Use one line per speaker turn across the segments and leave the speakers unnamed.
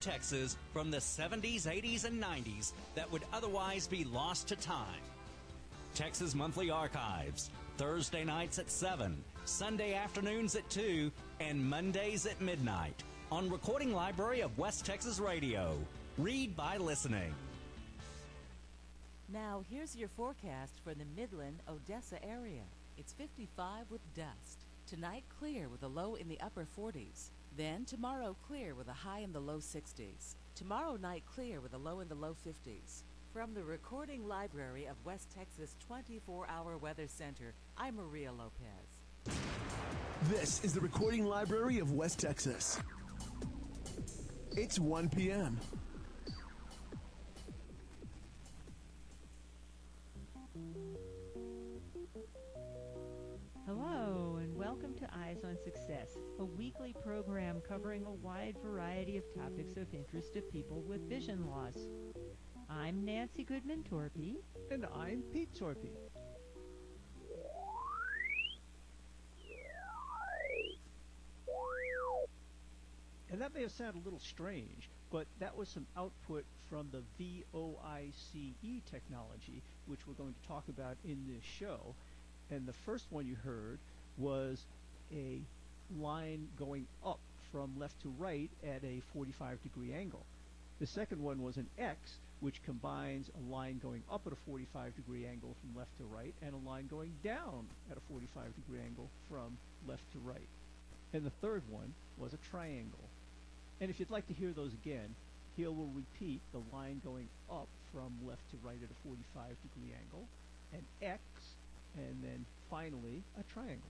Texas from the 70s, 80s, and 90s that would otherwise be lost to time. Texas Monthly Archives, Thursday nights at 7, Sunday afternoons at 2, and Mondays at midnight on Recording Library of West Texas Radio. Read by listening.
Now, here's your forecast for the Midland, Odessa area. It's 55 with dust. Tonight, clear with a low in the upper 40s. Then, tomorrow, clear with a high in the low 60s. Tomorrow night, clear with a low in the low 50s. From the Recording Library of West Texas 24-Hour Weather Center, I'm Maria Lopez.
This is the Recording Library of West Texas. It's 1 p.m.
Hello, and welcome to Eyes on Success, a weekly program covering a wide variety of topics of interest to people with vision loss. I'm Nancy Goodman Torpy.
And I'm Pete Torpy. And that may have sounded a little strange, but that was some output from the VOICE technology, which we're going to talk about in this show. And the first one you heard was a line going up from left to right at a 45-degree angle. The second one was an X, which combines a line going up at a 45-degree angle from left to right and a line going down at a 45-degree angle from left to right. And the third one was a triangle. And if you'd like to hear those again, here we'll repeat the line going up from left to right at a 45-degree angle, an X, and then finally a triangle.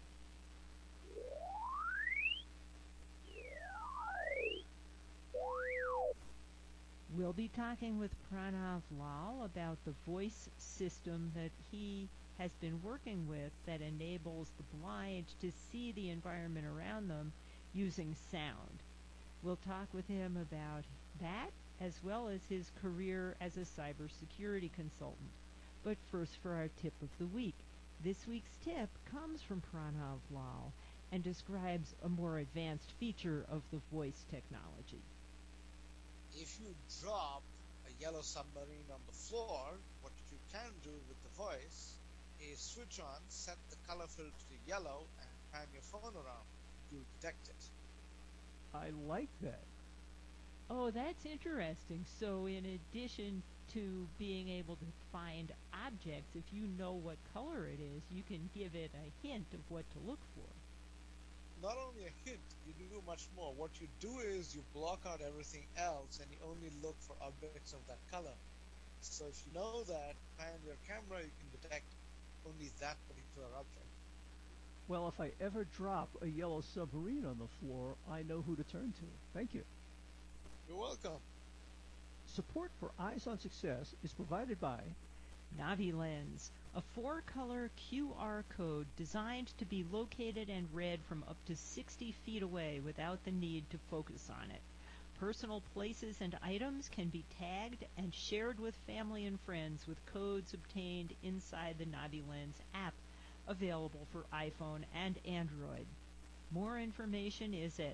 We'll be talking with Pranav Lal about the voice system that he has been working with that enables the blind to see the environment around them using sound. We'll talk with him about that as well as his career as a cybersecurity consultant. But first, for our tip of the week. This week's tip comes from Pranav Lal and describes a more advanced feature of the voice technology.
If you drop a yellow submarine on the floor, what you can do with the voice is switch on, set the color filter to yellow, and pan your phone around. You'll detect it.
I like that.
Oh, that's interesting. So in addition to being able to find objects, if you know what color it is, you can give it a hint of what to look for.
Not only a hint, you do much more. What you do is you block out everything else and you only look for objects of that color. So if you know that, pan your camera, you can detect only that particular object.
Well, if I ever drop a yellow submarine on the floor, I know who to turn to. Thank you.
You're welcome.
Support for Eyes on Success is provided by
NaviLens, a 4-color QR code designed to be located and read from up to 60 feet away without the need to focus on it. Personal places and items can be tagged and shared with family and friends with codes obtained inside the NaviLens app, available for iPhone and Android. More information is at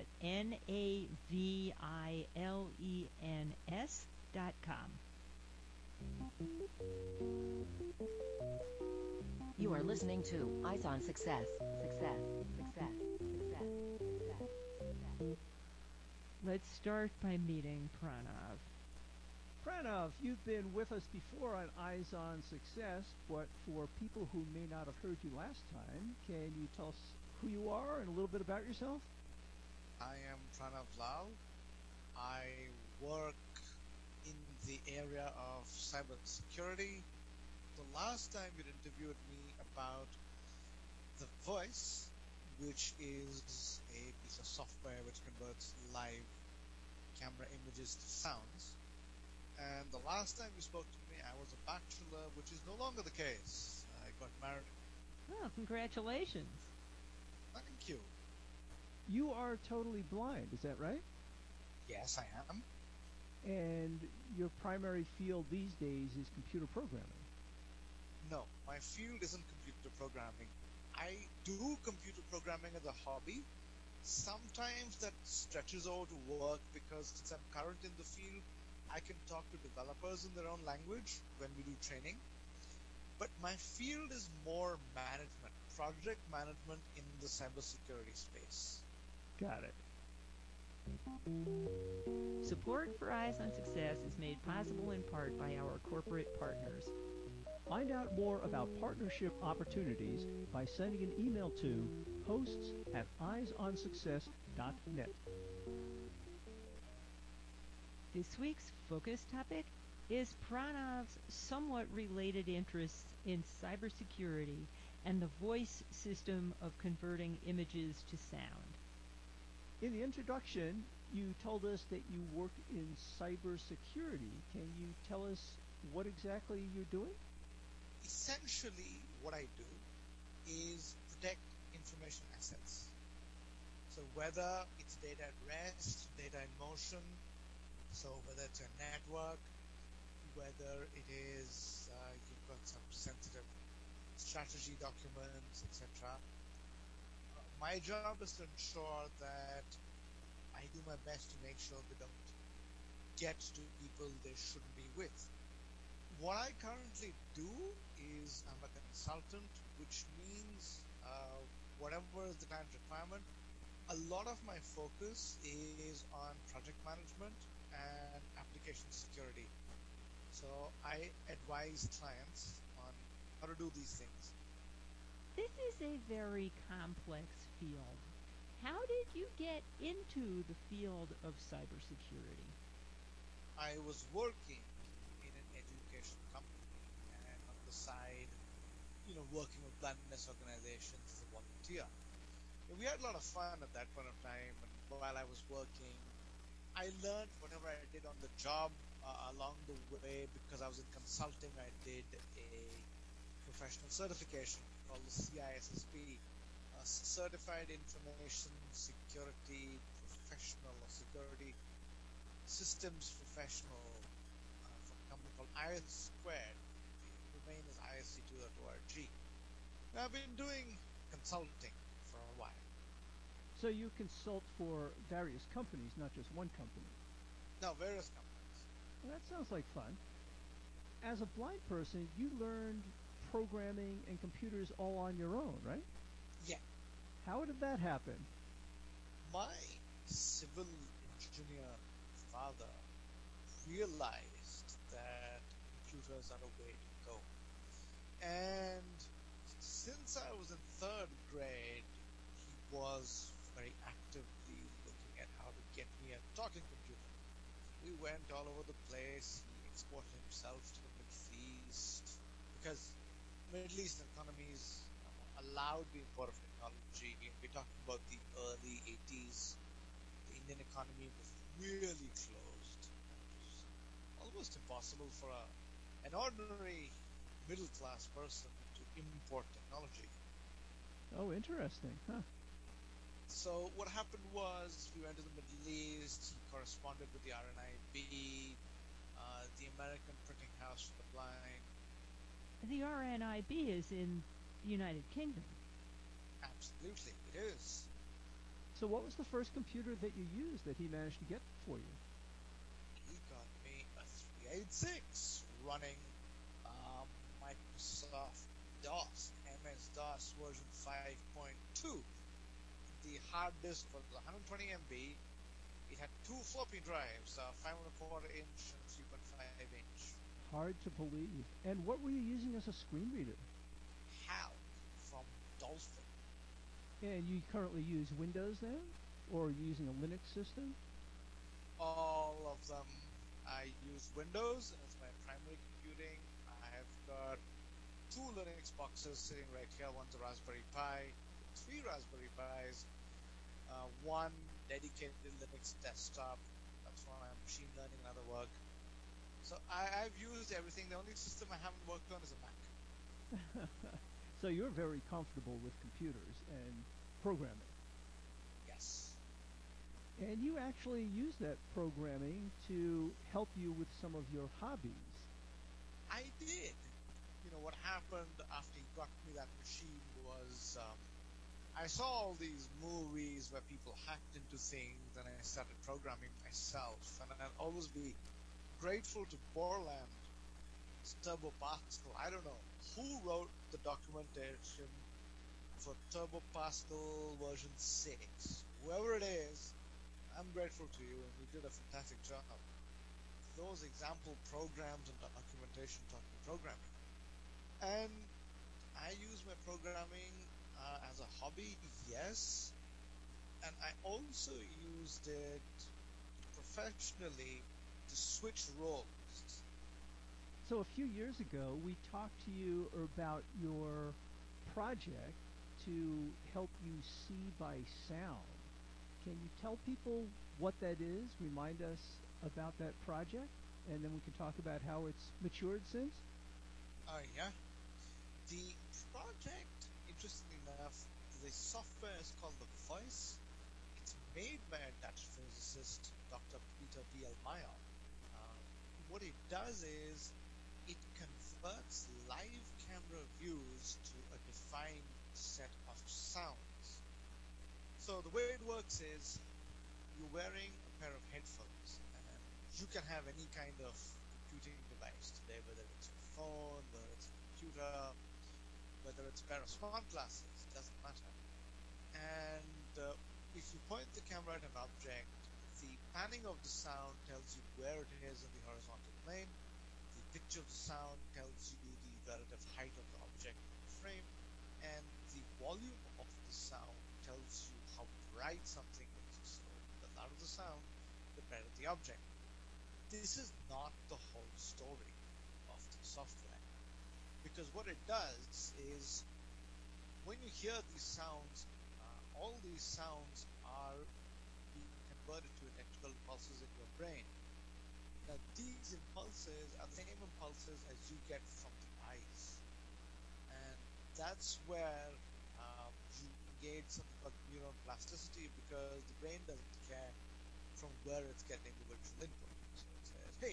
NaviLens.com.
You are listening to Eyes on Success. Success. Success. Success. Success. Success.
Let's start by meeting Pranav.
Pranav, you've been with us before on Eyes on Success, but for people who may not have heard you last time, can you tell us who you are and a little bit about yourself?
I am Pranav Lal. I work in the area of cybersecurity. The last time you interviewed me about the voice, which is a piece of software which converts live camera images to sounds. And the last time you spoke to me, I was a bachelor, which is no longer the case. I got married.
Oh, congratulations.
Thank you.
You are totally blind, is that right?
Yes, I am.
And your primary field these days is computer programming.
No, my field isn't computer programming. I do computer programming as a hobby, Sometimes that stretches over to work because since I'm current in the field, I can talk to developers in their own language when we do training. But my field is more management, project management in the cybersecurity space.
Got it.
Support for Eyes on Success is made possible in part by our corporate partners.
Find out more about partnership opportunities by sending an email to hosts@eyesonsuccess.net.
This week's focus topic is Pranav's somewhat related interests in cybersecurity and the voice system of converting images to sound.
In the introduction, you told us that you work in cybersecurity. Can you tell us what exactly you're doing?
Essentially, what I do is protect information assets. So whether it's data at rest, data in motion, so whether it's a network, whether it is you've got some sensitive strategy documents, etc. My job is to ensure that I do my best to make sure they don't get to people they shouldn't be with. What I currently do is I'm a consultant, which means whatever is the client requirement, a lot of my focus is on project management and application security. So I advise clients on how to do these things.
This is a very complex field. How did you get into the field of cybersecurity?
I was working in an education company and on the side, working with blindness organizations as a volunteer. We had a lot of fun at that point of time, and while I was working, I learned whatever I did on the job along the way. Because I was in consulting, I did a professional certification called the CISSP, Certified Information Security Professional or Security Systems Professional from a company called IS Squared. The domain is isc2.org. Now, I've been doing consulting for a while.
So you consult for various companies, not just one company.
No, various companies.
Well, that sounds like fun. As a blind person, you learned programming and computers all on your own, right?
Yeah.
How did that happen?
My civil engineer father realized that computers are a way to go. And since I was in third grade, he was very actively looking at how to get me a talking computer. We went all over the place. He exported himself to the Middle East because Middle Eastern economies allowed the import of technology. We're talking about the early 80s. The Indian economy was really closed. It was almost impossible for an ordinary middle-class person to import technology.
Oh, interesting. Huh.
So what happened was we went to the Middle East. He corresponded with the RNIB, the American Printing House for the Blind.
The RNIB is in the United Kingdom.
Absolutely, it is.
So what was the first computer that you used that he managed to get for you?
He got me a 386 running Microsoft DOS, MS-DOS version 5.2. The hard disk was 120 MB. It had two floppy drives, 5.25 inch and 3.5 inch.
Hard to believe. And what were you using as a screen reader?
HAL from Dolphin.
And you currently use Windows then? Or are you using a Linux system?
All of them. I use Windows as my primary computing. I have got two Linux boxes sitting right here. One's a Raspberry Pi, three Raspberry Pis, one dedicated Linux desktop. That's for my machine learning and other work. So I've used everything. The only system I haven't worked on is a Mac.
So you're very comfortable with computers and programming.
Yes.
And you actually use that programming to help you with some of your hobbies.
I did. What happened after he got me that machine was I saw all these movies where people hacked into things, and I started programming myself. And I'll always be grateful to Borland, Turbo Pascal. I don't know who wrote the documentation for Turbo Pascal version 6. Whoever it is, I'm grateful to you, and you did a fantastic job. Those example programs and documentation talking programming. And I use my programming as a hobby, yes, and I also used it professionally to switch roles.
So a few years ago, we talked to you about your project to help you see by sound. Can you tell people what that is? Remind us about that project, and then we can talk about how it's matured since.
Yeah. The project, interestingly enough, the software is called The Voice. It's made by a Dutch physicist, Dr. Peter B. L. Meyer. What it does is it converts live camera views to a defined set of sounds. So the way it works is you're wearing a pair of headphones, and you can have any kind of computing device today, whether it's a phone, whether it's a computer, whether it's a pair of smart glasses, doesn't matter. And if you point the camera at an object, the panning of the sound tells you where it is in the horizontal plane. The pitch of the sound tells you the relative height of the object in the frame, and the volume of the sound tells you how bright something is. So the louder the sound, the brighter the object. This is not the whole story of the software, because what it does is when you hear these sounds, all these sounds are being converted to electrical impulses in your brain. Now, these impulses are the same impulses as you get from the eyes, and that's where you engage something called neuron plasticity, because the brain doesn't care from where it's getting the visual input. So it says, hey,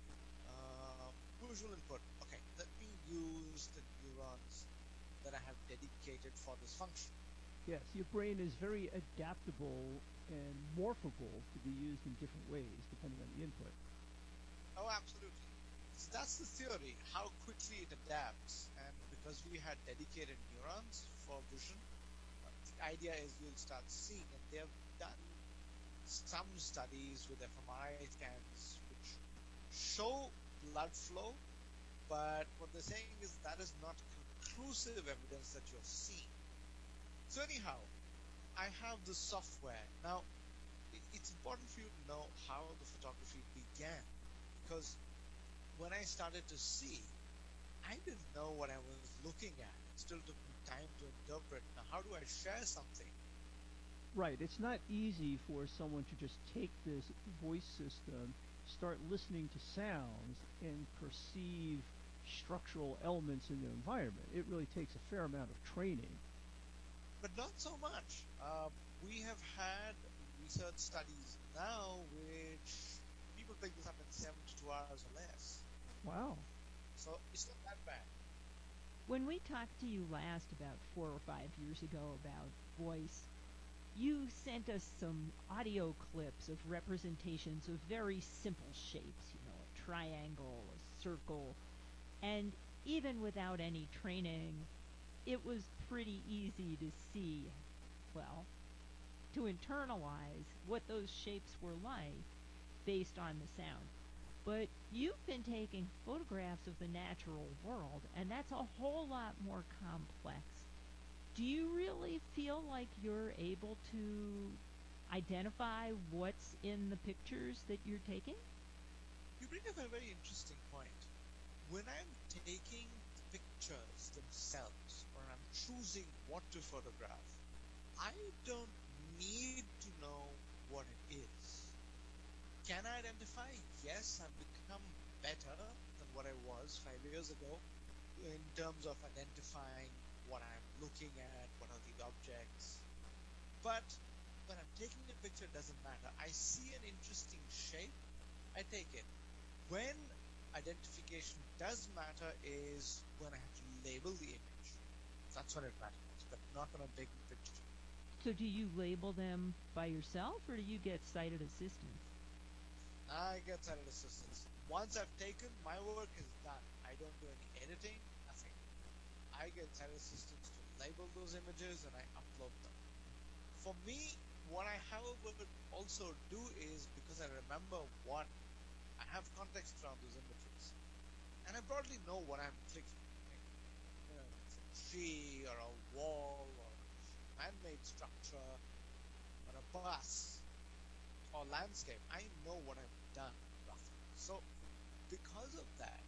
visual input, okay, let me use the neurons that I have dedicated for this function.
Yes, your brain is very adaptable and morphable to be used in different ways depending on the input.
Oh, absolutely. So that's the theory, how quickly it adapts. And because we had dedicated neurons for vision, the idea is you'll start seeing, and they have done some studies with fMRI scans which show blood flow, but what they're saying is that is not conclusive evidence that you're seeing. So anyhow, I have the software. Now, it's important for you to know how the photography began, because when I started to see, I didn't know what I was looking at. It still took me time to interpret. Now, how do I share something?
Right, it's not easy for someone to just take this voice system, start listening to sounds, and perceive structural elements in their environment. It really takes a fair amount of training.
But not so much. We have had research studies now which people pick this up in 72 hours or less.
Wow.
So it's not that bad.
When we talked to you last about 4 or 5 years ago about voice, you sent us some audio clips of representations of very simple shapes, a triangle, a circle, and even without any training, it was pretty easy to see, to internalize what those shapes were like based on the sound. But you've been taking photographs of the natural world, and that's a whole lot more complex. Do you really feel like you're able to identify what's in the pictures that you're taking?
You bring up a very interesting point. When I'm taking the pictures themselves, or I'm choosing what to photograph, I don't need to know what it is. Can I identify? Yes, I've become better than what I was 5 years ago in terms of identifying what I'm looking at, what are the objects. But when I'm taking a picture, it doesn't matter. I see an interesting shape, I take it. When identification does matter is when I have to label the image. That's when it matters, but not when I'm taking a picture.
So do you label them by yourself, or do you get sighted assistance?
I get sighted assistance. Once I've taken, my work is done. I don't do any editing, nothing. I get sighted assistance to label those images and I upload them. For me, what I however also do is, because I remember what I have context around those images, and I broadly know what I'm clicking. You know, it's a tree or a wall or a man-made structure or a bus or landscape. I know what I've done roughly. So because of that,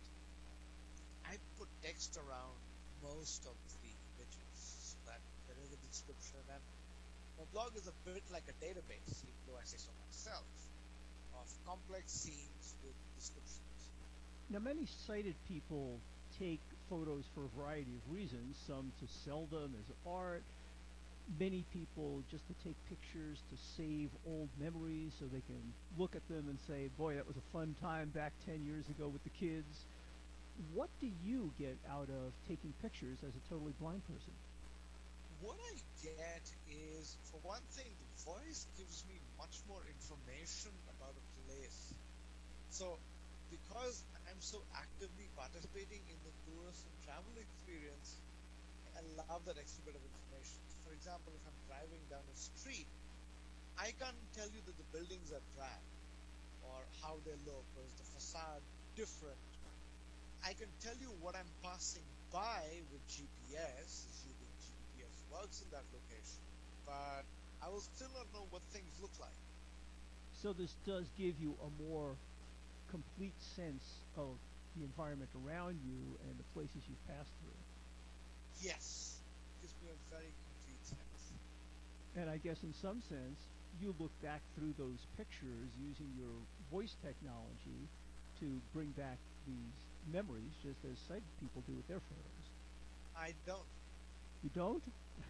I put text around most of the images so that there is a description, and my blog is a bit like a database, even though I say so myself, of complex scenes with descriptions.
Now, many sighted people take photos for a variety of reasons, some to sell them as art, many people just to take pictures to save old memories so they can look at them and say, boy, that was a fun time back 10 years ago with the kids. What do you get out of taking pictures as a totally blind person?
What I get is, for one thing, the voice gives me much more information about a place. So, because I'm so actively participating in the tourist and travel experience, I love that extra bit of information. For example, if I'm driving down a street, I can't tell you that the buildings are drab or how they look, or is the facade different. I can tell you what I'm passing by with GPS, assuming GPS works in that location, but I will still not know what things look like.
So this does give you a more complete sense of the environment around you and the places you've passed through.
Yes, it gives me a very complete sense.
And I guess in some sense, you look back through those pictures using your voice technology to bring back these memories, just as sighted people do with their photos.
I don't.
You don't?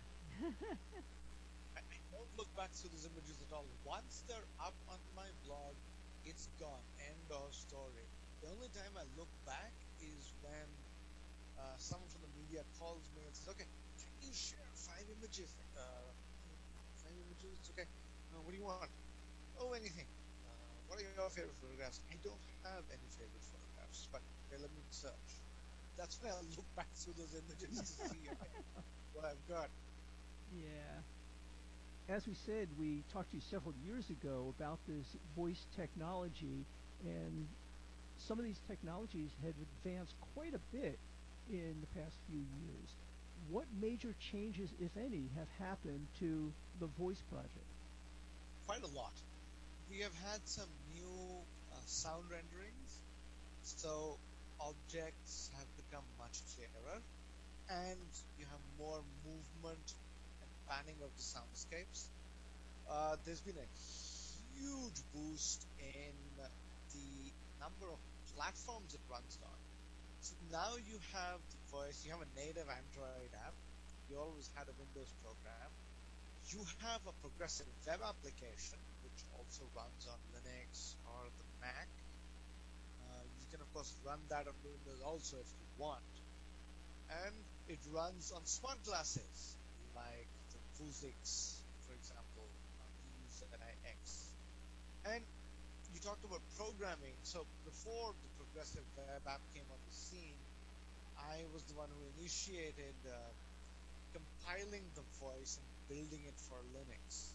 I don't look back through those images at all. Once they're up on my blog, it's gone. End of story. The only time I look back is when someone from the media calls me and says, okay, can you share 5 images? 5 images? Okay. What do you want? Oh, anything. What are your favorite photographs? I don't have any favorite photographs, but okay, let me search. That's when I'll look back through those images to see what I've got.
Yeah. As we said, we talked to you several years ago about this voice technology, and some of these technologies have advanced quite a bit in the past few years. What major changes, if any, have happened to the voice project?
Quite a lot. We have had some new sound renderings, so objects have become much clearer, and you have more movement and panning of the soundscapes. There's been a huge boost in the number of platforms it runs on. So now you have the voice, you have a native Android app, you always had a Windows program, you have a progressive web application which also runs on Linux or the Mac. You can of course run that on Windows also if you want, and it runs on smart glasses like the Vuzix, for example, VUZIX. And you talked about programming. So before the progressive web app came on the scene, I was the one who initiated compiling the voice and building it for Linux.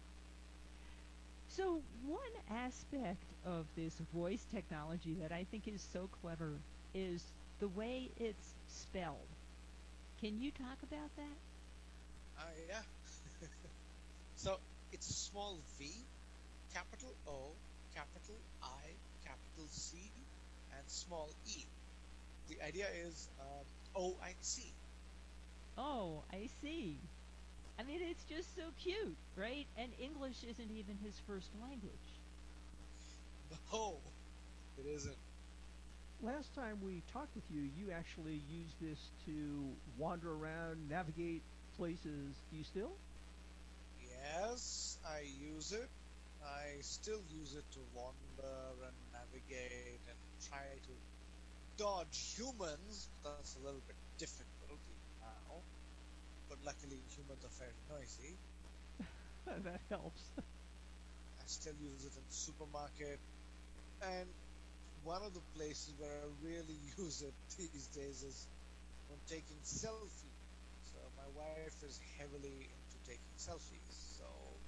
So one aspect of this voice technology that I think is so clever is the way it's spelled. Can you talk about that?
Yeah. So it's a small v, capital O, capital I, capital C, and small e. The idea is OIC.
Oh, I see. I mean, it's just so cute, right? And English isn't even his first language.
No, it isn't.
Last time we talked with you, you actually used this to wander around, navigate places. Do you still?
Yes, I use it. I still use it to wander and navigate and try to dodge humans. That's a little bit difficult now, but luckily humans are fairly noisy.
That helps.
I still use it in the supermarket. And one of the places where I really use it these days is when taking selfies. So my wife is heavily into taking selfies. So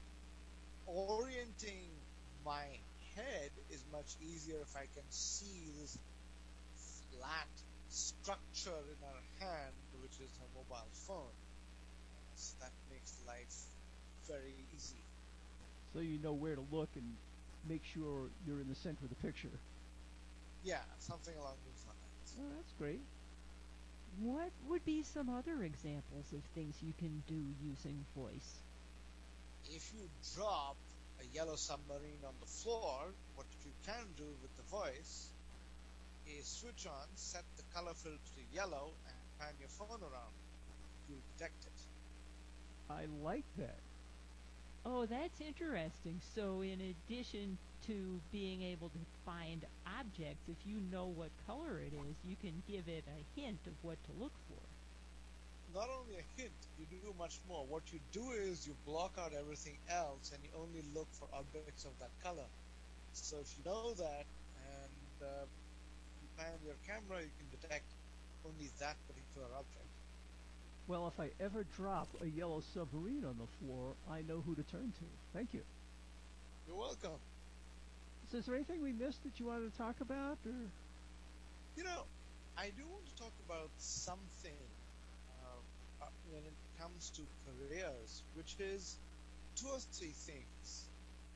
orienting my head is much easier if I can see this flat structure in her hand, which is her mobile phone. So that makes life very easy.
So you know where to look and make sure you're in the center of the picture.
Yeah, something along those lines.
Oh, that's great.
What would be some other examples of things you can do using voice?
If you drop a yellow submarine on the floor, what you can do with the voice is switch on, set the color filter to yellow, and pan your phone around. You'll detect it.
I like that.
Oh, that's interesting. So in addition to being able to find objects, if you know what color it is, you can give it a hint of what to look for.
Not only a hint, you do much more. What you do is you block out everything else and you only look for objects of that color. So if you know that and you pan your camera, you can detect only that particular object.
Well, if I ever drop a yellow submarine on the floor, I know who to turn to. Thank you.
You're welcome.
So is there anything we missed that you wanted to talk about? Or?
You know, I do want to talk about something when it comes to careers, which is 2 or 3 things.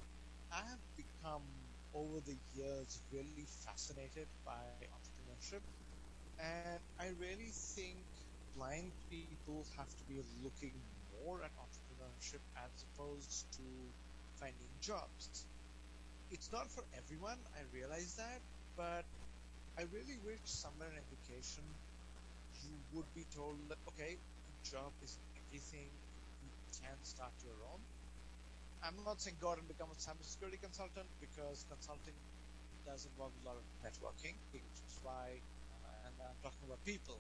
I have become, over the years, really fascinated by entrepreneurship, and I really think blind people have to be looking more at entrepreneurship as opposed to finding jobs. It's not for everyone, I realize that, but I really wish somewhere in education you would be told that, okay, a job isn't everything, you can start your own. I'm not saying go out and become a cybersecurity consultant, because consulting does involve a lot of networking, which is why, and I'm talking about people.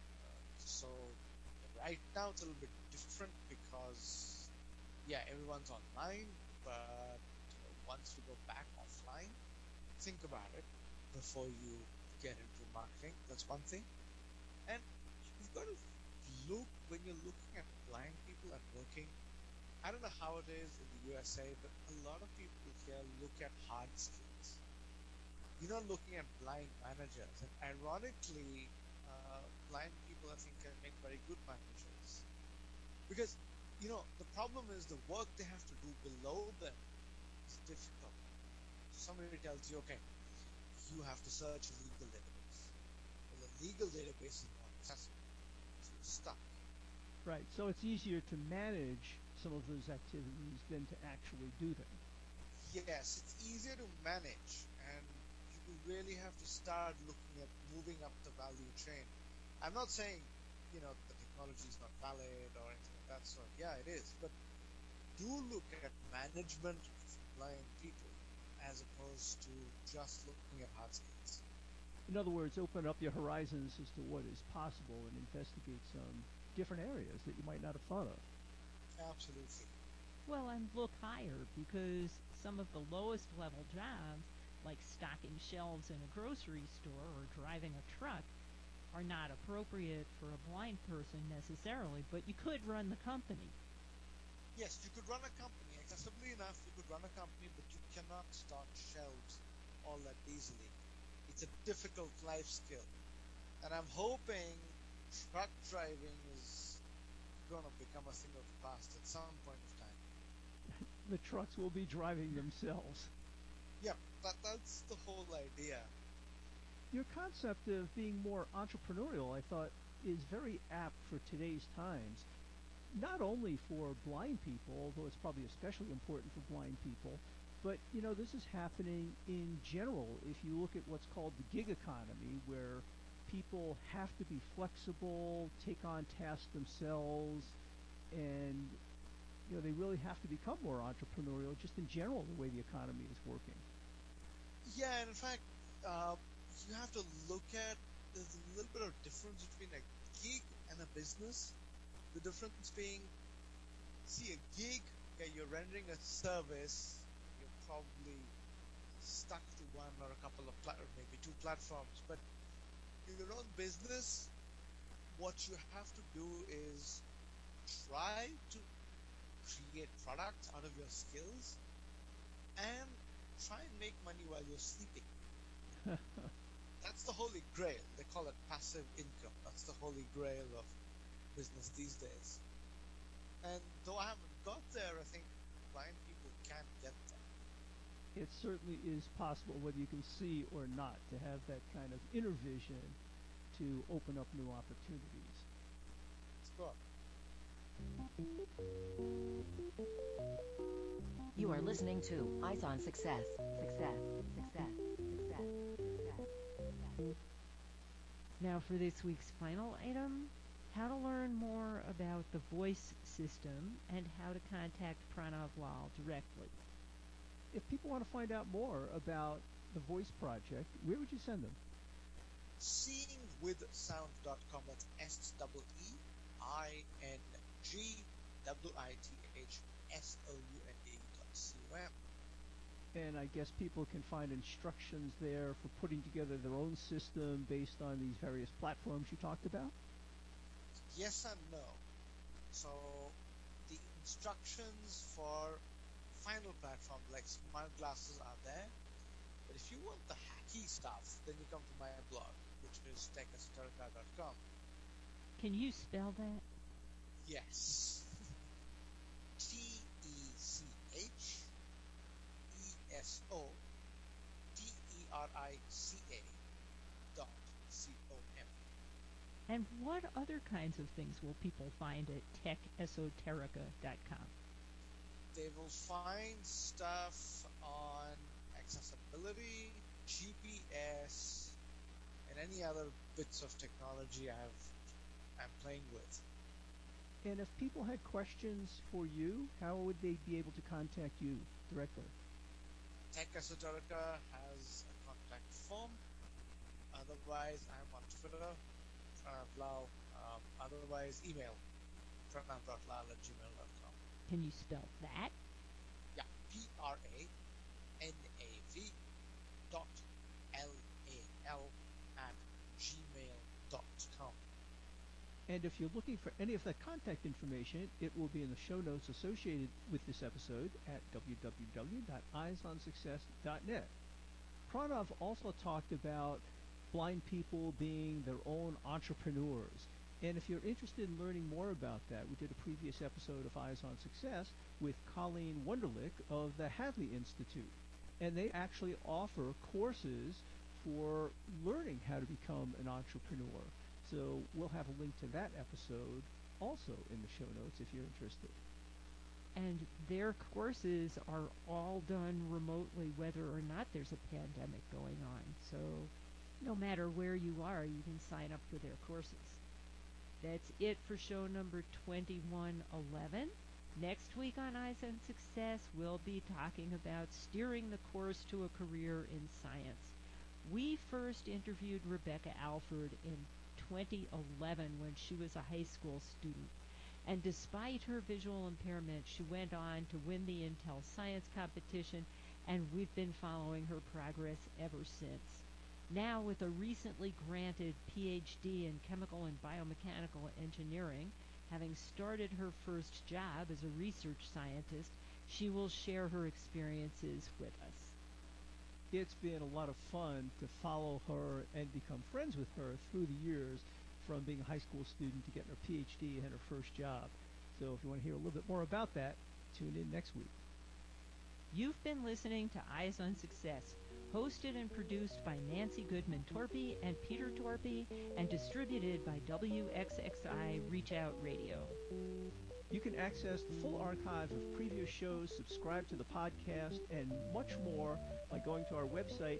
So right now it's a little bit different because, yeah, everyone's online, but once you go back offline, think about it before you get into marketing. That's one thing. And you've got to look, when you're looking at blind people and working, I don't know how it is in the USA, but a lot of people here look at hard skills. You're not looking at blind managers. And ironically, blind people, I think, can make very good managers. Because, the problem is the work they have to do below them is difficult. Somebody tells you, okay, you have to search a legal database. Well, the legal database is not accessible. So you're stuck.
Right, so it's easier to manage some of those activities than to actually do them.
Yes, it's easier to manage, and you really have to start looking at moving up the value chain. I'm not saying, the technology is not valid or anything of that sort. Yeah, it is. But do look at management of blind people as opposed to just looking at hard skills.
In other words, open up your horizons as to what is possible and investigate some different areas that you might not have thought of.
Absolutely.
Well, and look higher, because some of the lowest level jobs, like stocking shelves in a grocery store or driving a truck, are not appropriate for a blind person necessarily, but you could run the company.
Yes, you could run a company. Accessibly enough, you could run a company, but you cannot stock shelves all that easily. It's a difficult life skill. And I'm hoping truck driving is going to become a thing of the past at some point of time.
The trucks will be driving themselves.
Yeah, that's the whole idea.
Your concept of being more entrepreneurial, I thought, is very apt for today's times. Not only for blind people, although it's probably especially important for blind people, but, this is happening in general. If you look at what's called the gig economy, where people have to be flexible, take on tasks themselves, and, they really have to become more entrepreneurial, just in general, the way the economy is working.
Yeah, and in fact, you have to look at, there's a little bit of difference between a gig and a business. The difference being, see, a gig Okay, you're rendering a service, you're probably stuck to one or a couple of or maybe two platforms, but in your own business, what you have to do is try to create products out of your skills and try and make money while you're sleeping. That's the holy grail. They call it passive income. That's the holy grail of business these days. And though I haven't got there, I think blind people can get there.
It certainly is possible, whether you can see or not, to have that kind of inner vision to open up new opportunities.
Let's go on.
You are listening to Eyes on Success. Success. Success. Success. Success.
Now for this week's final item, how to learn more about the voice system and how to contact Pranav Lal directly.
If people want to find out more about the Voice Project, where would you send them?
Seeingwithsound.com. That's SEEingwithsound.com.
And I guess people can find instructions there for putting together their own system based on these various platforms you talked about?
Yes and no. So the instructions for final platforms like smart glasses are there. But if you want the hacky stuff, then you come to my blog, which is techesoterica.com.
Can you spell that?
Yes. TECHESOTERICA.com.
And what other kinds of things will people find at techesoterica.com?
They will find stuff on accessibility, GPS, and any other bits of technology I'm playing with.
And if people had questions for you, how would they be able to contact you directly?
Tech Esoterica has a contact form. Otherwise, I'm on Twitter, Pranav Lal. Otherwise, email pranav.lal@gmail.com.
Can you spell that?
Yeah, PRANAV.LAL@gmail.com.
And if you're looking for any of that contact information, it will be in the show notes associated with this episode at www.eyesonsuccess.net. Pranav also talked about blind people being their own entrepreneurs. And if you're interested in learning more about that, we did a previous episode of Eyes on Success with Colleen Wunderlich of the Hadley Institute. And they actually offer courses for learning how to become an entrepreneur. So we'll have a link to that episode also in the show notes if you're interested.
And their courses are all done remotely, whether or not there's a pandemic going on. So no matter where you are, you can sign up for their courses. That's it for show number 2111. Next week on Eyes on Success, we'll be talking about steering the course to a career in science. We first interviewed Rebecca Alford in 2011 when she was a high school student. And despite her visual impairment, she went on to win the Intel Science Competition, and we've been following her progress ever since. Now, with a recently granted PhD in chemical and biomechanical engineering, having started her first job as a research scientist, she will share her experiences with us.
It's been a lot of fun to follow her and become friends with her through the years, from being a high school student to getting her PhD and her first job. So if you want to hear a little bit more about that, tune in next week.
You've been listening to Eyes on Success, hosted and produced by Nancy Goodman Torpy and Peter Torpy, and distributed by WXXI Reach Out Radio.
You can access the full archive of previous shows, subscribe to the podcast, and much more by going to our website,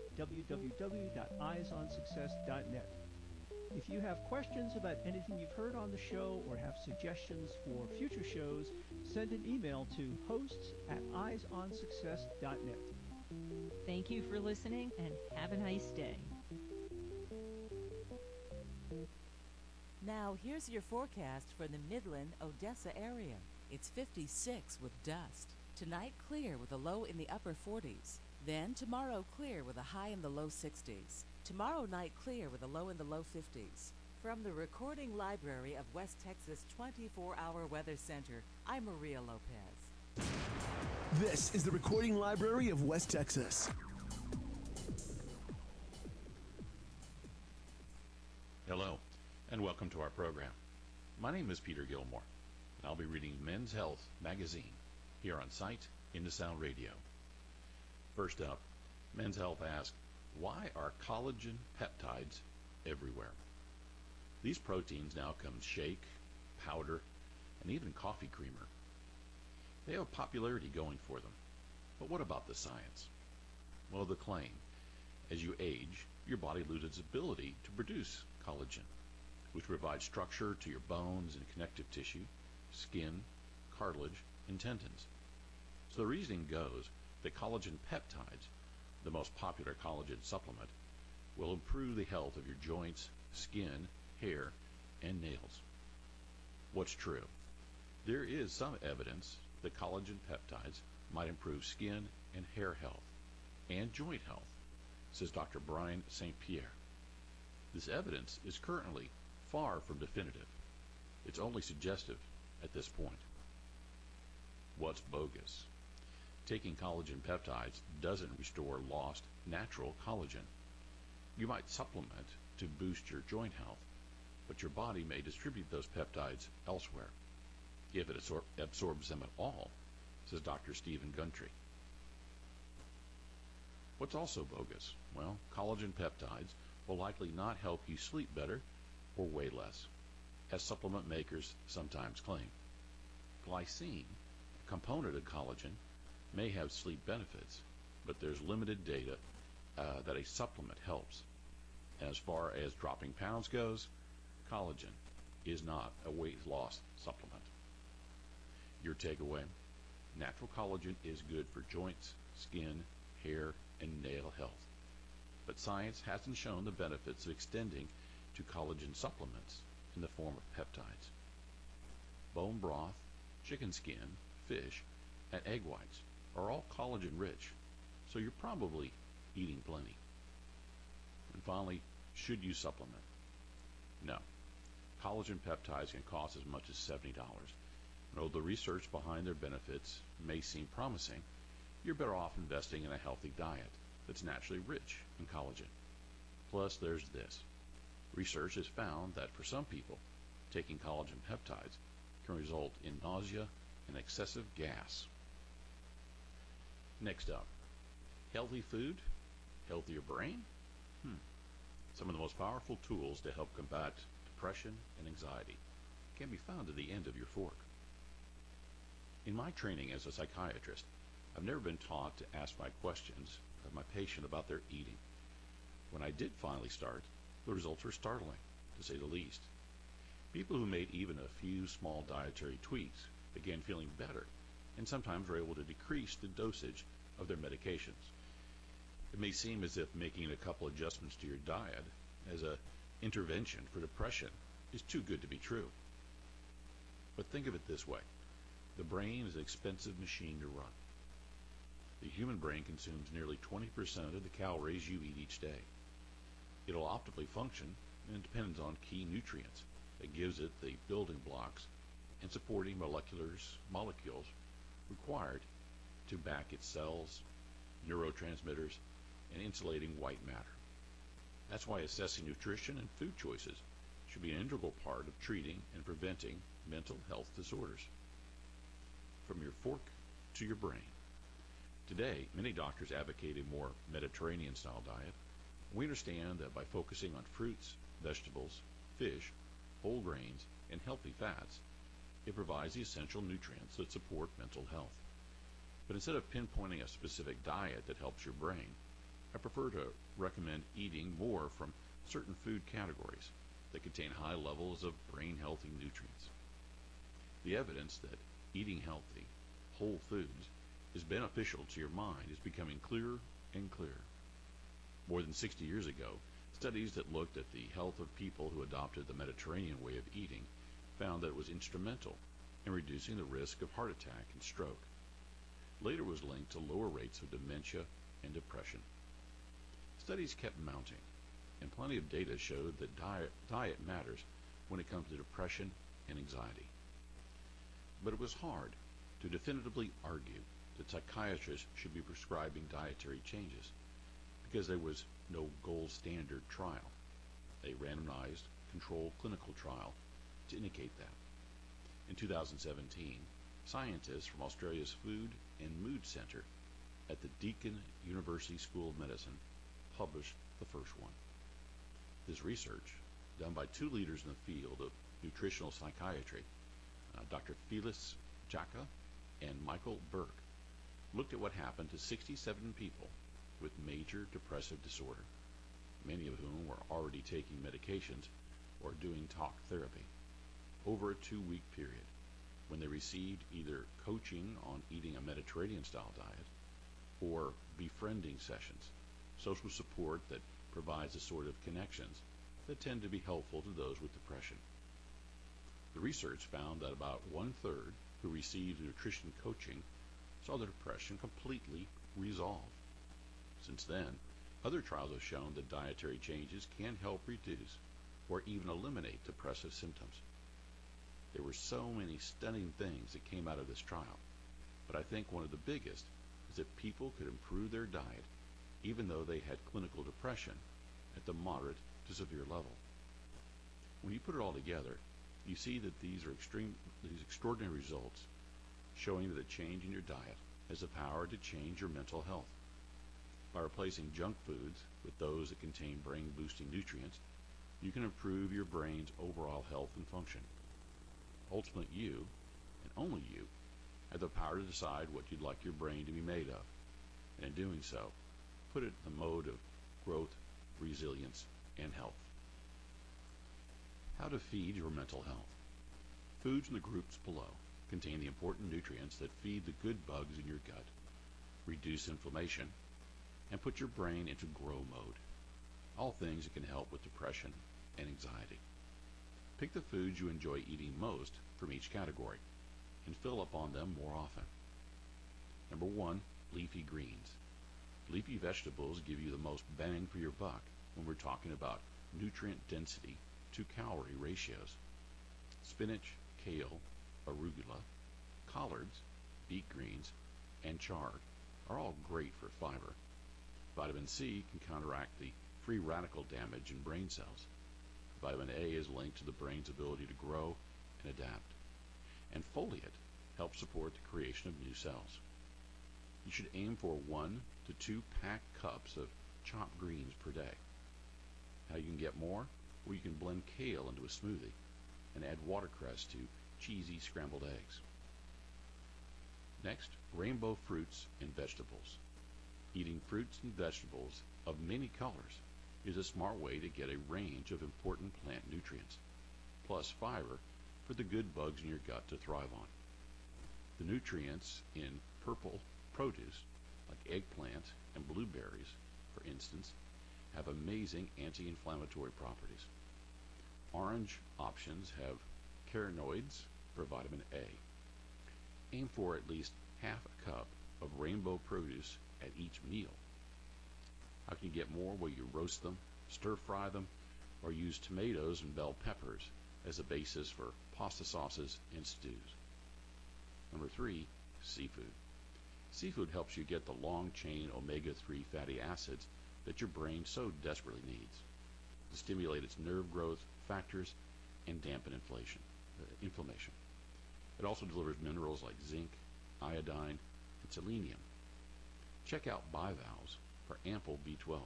www.eyesonsuccess.net. If you have questions about anything you've heard on the show or have suggestions for future shows, send an email to hosts@eyesonsuccess.net.
Thank you for listening, and have a nice day.
Now, here's your forecast for the Midland, Odessa area. It's 56 with dust. Tonight, clear with a low in the upper 40s. Then tomorrow, clear with a high in the low 60s. Tomorrow night, clear with a low in the low 50s. From the Recording Library of West Texas 24-Hour Weather Center, I'm Maria Lopez.
This is the Recording Library of West Texas.
Hello, and welcome to our program. My name is Peter Gilmore, and I'll be reading Men's Health magazine here on Sight into Sound Radio. First up, Men's Health asks, why are collagen peptides everywhere? These proteins now come in shake, powder, and even coffee creamer. They have popularity going for them. But what about the science? Well, the claim, as you age, your body loses its ability to produce collagen, which provides structure to your bones and connective tissue, skin, cartilage, and tendons. So the reasoning goes that collagen peptides, the most popular collagen supplement, will improve the health of your joints, skin, hair, and nails. What's true? There is some evidence that collagen peptides might improve skin and hair health and joint health, says Dr. Brian St. Pierre. This evidence is currently far from definitive. It's only suggestive at this point. What's bogus? Taking collagen peptides doesn't restore lost natural collagen. You might supplement to boost your joint health, but your body may distribute those peptides elsewhere, if it absorbs them at all, says Dr. Stephen Gundry. What's also bogus? Well, collagen peptides will likely not help you sleep better or weigh less, as supplement makers sometimes claim. Glycine, a component of collagen, may have sleep benefits, but there's limited data that a supplement helps. As far as dropping pounds goes, collagen is not a weight loss supplement. Your takeaway: natural collagen is good for joints, skin, hair, and nail health. But science hasn't shown the benefits of extending to collagen supplements in the form of peptides. Bone broth, chicken skin, fish, and egg whites are all collagen rich, so you're probably eating plenty. And finally, should you supplement? No. Collagen peptides can cost as much as $70. And although the research behind their benefits may seem promising, you're better off investing in a healthy diet that's naturally rich in collagen. Plus, there's this. Research has found that for some people, taking collagen peptides can result in nausea and excessive gas. Next up, healthy food, healthier brain? Some of the most powerful tools to help combat depression and anxiety can be found at the end of your fork. In my training as a psychiatrist, I've never been taught to ask my questions of my patient about their eating. When I did finally start, the results were startling, to say the least. People who made even a few small dietary tweaks began feeling better, and sometimes were able to decrease the dosage of their medications. It may seem as if making a couple adjustments to your diet as an intervention for depression is too good to be true. But think of it this way. The brain is an expensive machine to run. The human brain consumes nearly 20% of the calories you eat each day. It'll optimally function, and it depends on key nutrients that gives it the building blocks and supporting molecules required to back its cells, neurotransmitters, and insulating white matter. That's why assessing nutrition and food choices should be an integral part of treating and preventing mental health disorders. From your fork to your brain. Today, many doctors advocate a more Mediterranean-style diet. We understand that by focusing on fruits, vegetables, fish, whole grains, and healthy fats, it provides the essential nutrients that support mental health. But instead of pinpointing a specific diet that helps your brain, I prefer to recommend eating more from certain food categories that contain high levels of brain-healthy nutrients. The evidence that eating healthy, whole foods is beneficial to your mind is becoming clearer and clearer. More than 60 years ago, studies that looked at the health of people who adopted the Mediterranean way of eating found that it was instrumental and reducing the risk of heart attack and stroke. Later was linked to lower rates of dementia and depression. Studies kept mounting, and plenty of data showed that diet matters when it comes to depression and anxiety. But it was hard to definitively argue that psychiatrists should be prescribing dietary changes because there was no gold standard trial, a randomized controlled clinical trial to indicate that. In 2017, scientists from Australia's Food and Mood Centre at the Deakin University School of Medicine published the first one. This research, done by two leaders in the field of nutritional psychiatry, Dr. Phyllis Jacka and Michael Burke, looked at what happened to 67 people with major depressive disorder, many of whom were already taking medications or doing talk therapy, over a 2-week period when they received either coaching on eating a Mediterranean-style diet or befriending sessions, social support that provides the sort of connections that tend to be helpful to those with depression. The research found that about 1/3 who received nutrition coaching saw their depression completely resolve. Since then, other trials have shown that dietary changes can help reduce or even eliminate depressive symptoms. There were so many stunning things that came out of this trial, but I think one of the biggest is that people could improve their diet even though they had clinical depression at the moderate to severe level. When you put it all together, you see that these extraordinary results showing that a change in your diet has the power to change your mental health. By replacing junk foods with those that contain brain-boosting nutrients, you can improve your brain's overall health and function. Ultimately, you, and only you, have the power to decide what you'd like your brain to be made of, and in doing so, put it in the mode of growth, resilience, and health. How to feed your mental health. Foods in the groups below contain the important nutrients that feed the good bugs in your gut, reduce inflammation, and put your brain into grow mode. All things that can help with depression and anxiety. Pick the foods you enjoy eating most from each category and fill up on them more often. Number 1, leafy greens. Leafy vegetables give you the most bang for your buck when we're talking about nutrient density to calorie ratios. Spinach, kale, arugula, collards, beet greens, and chard are all great for fiber. Vitamin C can counteract the free radical damage in brain cells. Vitamin A is linked to the brain's ability to grow and adapt. And foliate helps support the creation of new cells. You should aim for 1 to 2 packed cups of chopped greens per day. How you can get more? Well, you can blend kale into a smoothie and add watercress to cheesy scrambled eggs. Next, rainbow fruits and vegetables. Eating fruits and vegetables of many colors is a smart way to get a range of important plant nutrients, plus fiber for the good bugs in your gut to thrive on. The nutrients in purple produce, like eggplant and blueberries, for instance, have amazing anti-inflammatory properties. Orange options have carotenoids for vitamin A. Aim for at least half a cup of rainbow produce at each meal. How can you get more? Well, you roast them, stir fry them, or use tomatoes and bell peppers as a basis for pasta sauces and stews. Number 3, seafood. Seafood helps you get the long-chain omega-3 fatty acids that your brain so desperately needs to stimulate its nerve growth factors and dampen inflammation. It also delivers minerals like zinc, iodine, and selenium. Check out bivalves for ample B12.